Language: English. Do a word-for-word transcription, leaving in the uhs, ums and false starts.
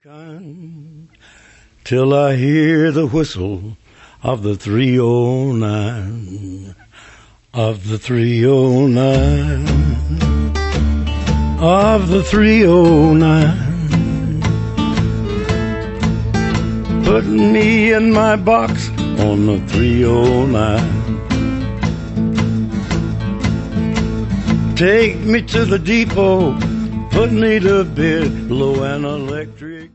Till I hear the whistle of the three oh nine, of the three oh nine, of the three oh nine, putting me in my box on the three oh nine. Take me to the depot, put me to bed, blow an electric